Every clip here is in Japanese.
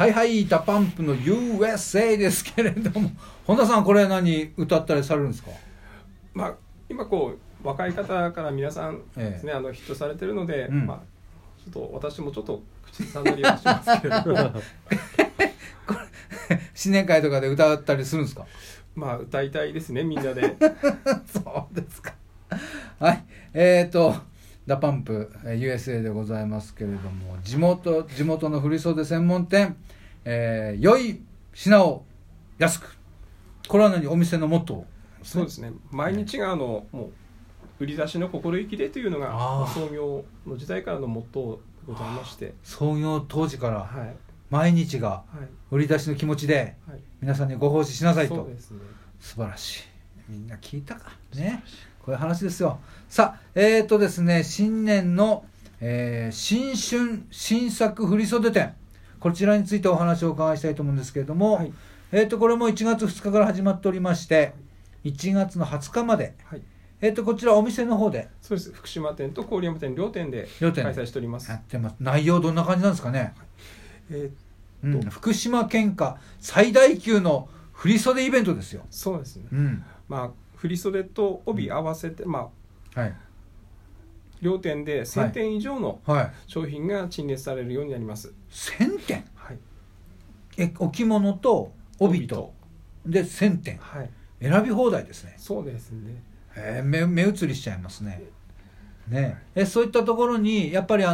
はいはい、ダパンプの USA ですけれども、本田さんこれ何歌ったりされるんですか？ まあ今こう若い方から皆さんですね、ヒットされてるので、まあちょっと私もちょっと口ずさんだりはしますけれどもこれ新年会とかで歌ったりするんですか？ まあ歌いたいですね、みんなでそうですか。はい、ダパンプ USA でございますけれども、地元の振袖専門店、良い品を安く、これは何、お店のモットーですね。 そうですね、毎日がもう売り出しの心意気でというのが創業の時代からのモットーでございまして、 創業当時から毎日が売り出しの気持ちで皆さんにご奉仕しなさいと。 そうですね、 素晴らしい。みんな聞いたかね、こういう話ですよ。さあ、ですね、新年の、新春新作振袖展、こちらについてお話をお伺いしたいと思うんですけれども、これも1月2日から始まっておりまして、1月の20日まで、こちらお店の方で、 そうです、福島店と郡山店両店で開催しております。 やってます。内容どんな感じなんですかね？福島県下最大級の振袖イベントですよ。 そうですね、まあ振袖と帯合わせて、両店で1000点以上の商品が陳列されるようになります。 1000点、お着物と帯とで1000点、選び放題ですね。 そうですね、 目移りしちゃいますね。そういったところにやっぱり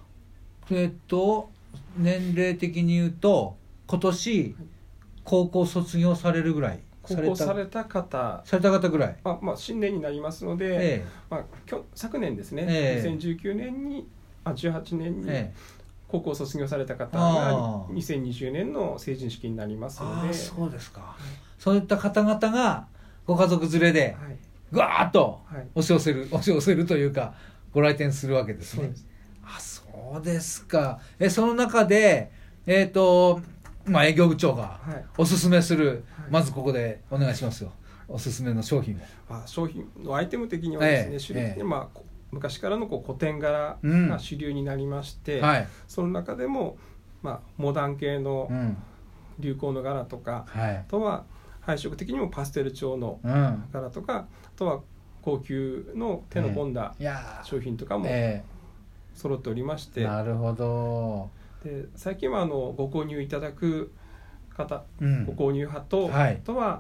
年齢的に言うと今年高校卒業されるぐらい、 高校された方ぐらい、 新年になりますので、昨年ですね、2019年に18年に高校卒業された方が2020年の成人式になりますので。 そうですか、そういった方々がご家族連れでぐわーっと押し寄せるというかご来店するわけですね。そうです。そうですか。その中で営業部長がおすすめする、まずここでお願いしますよ、おすすめの商品を。 商品のアイテム的にはですね、昔からの古典柄が主流になりまして、その中でも、モダン系の流行の柄とか、あとは配色的にもパステル調の柄とか、あとは高級の手の込んだ商品とかも揃っておりまして、 なるほど。 で最近はご購入いただく方、ご購入派と、あとは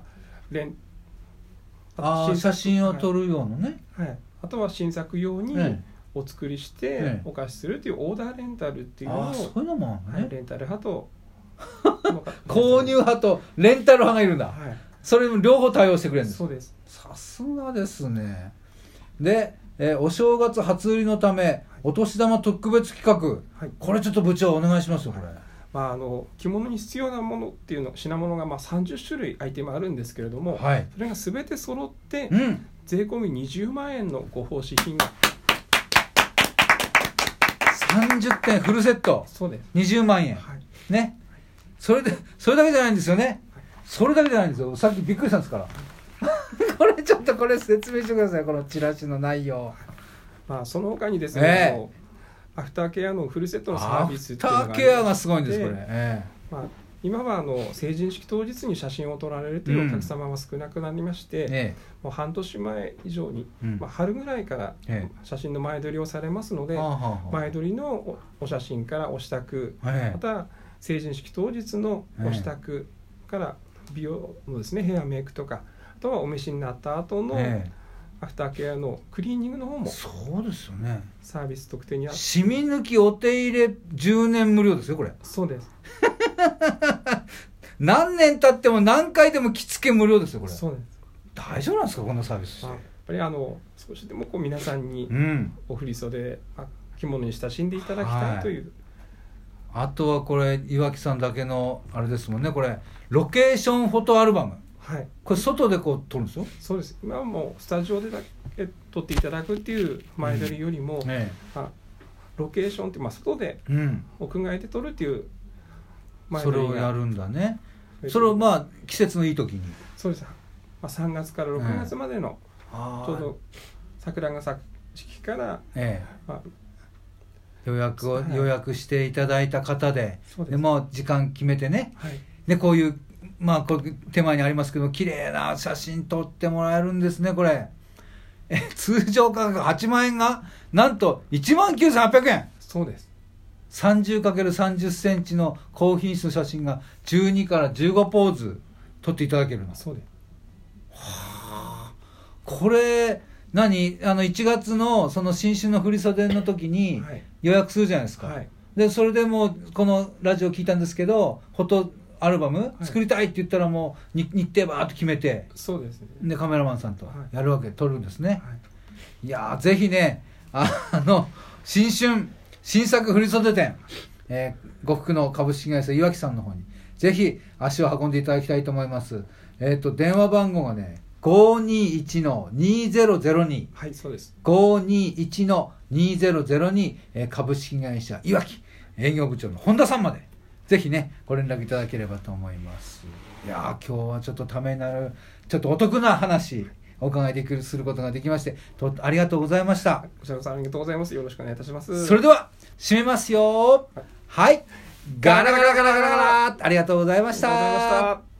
写真を撮るようなね、 あとは新作用にお作りしてお貸しするというオーダーレンタルっていうのを、 そういうのもあるね、 レンタル派と購入派とレンタル派がいるんだ、それも両方対応してくれるんです。 そうです。 さすがですね。で、お正月初売りのためお年玉特別企画、これちょっと部長お願いしますよ。これ着物に必要なものっていうの品物が30種類アイテムあるんですけれども、それが全て揃って、税込み20万円のご奉仕品が 30点フルセット。 そうです。 20万円、ね。それだけじゃないんですよね。それだけじゃないんですよ。さっきびっくりしたんですからこれちょっとこれ説明してください、このチラシの内容。 その他にですね、アフターケアのフルセットのサービスっていうのがありまして、 アフターケアがすごいんですこれ。 今は成人式当日に写真を撮られるというお客様は少なくなりまして、もう半年前以上に、春ぐらいから写真の前撮りをされますので、前撮りのお写真からお支度、また成人式当日のお支度から美容のですね、ヘアメイクとか、あとはお召しになった後のアフターケアのクリーニングの方もそうですよね、 サービス特典にあって、 染み抜きお手入れ10年無料ですよこれ。 そうです何年経っても何回でも着付け無料ですよこれ。 そうです。 大丈夫なんですかこんなサービスして。 やっぱり少しでも皆さんにお振り袖、着物に親しんでいただきたいという、 あとはこれ岩木さんだけのあれですもんね、これロケーションフォトアルバム、これ外でこう撮るんですよ。 そうです。今はもうスタジオでだけ撮っていただくっていう前撮りよりも、ロケーションって外で、屋外で撮るっていう前撮りがそれをやるんだね。それを季節のいい時に。 そうです。3月から6月までの、ちょうど桜が咲く時期から、 予約していただいた方で、でも時間決めてね、 はい、 でこういうこれ手前にありますけど綺麗な写真撮ってもらえるんですね。これ通常価格8万円がなんと 19,800 円。 そうです。 30×30 センチの高品質の写真が12から15ポーズ撮っていただけるの。 そうです。 はあ、これ1月のその新春の振袖の時に予約するじゃないですか、 はい、 でそれでもうこのラジオ聞いたんですけど、フォトアルバム作りたいって言ったらもう日程バーッと決めて、 そうですね、 でカメラマンさんとやるわけ、撮るんですね、 はい、 いやーぜひね新春新作振袖展、呉服の株式会社岩木さんの方にぜひ足を運んでいただきたいと思います。電話番号がね 521-2002、 はい、そうです。 521-2002、株式会社岩木営業部長の本田さんまでぜひねご連絡いただければと思います。いや今日はちょっとためになるちょっとお得な話お伺いすることができましてありがとうございました。 こちらこそありがとうございます。よろしくお願いいたします。 それでは締めますよ。はい、ガラガラガラガラガラ、ありがとうございました。 ありがとうございました。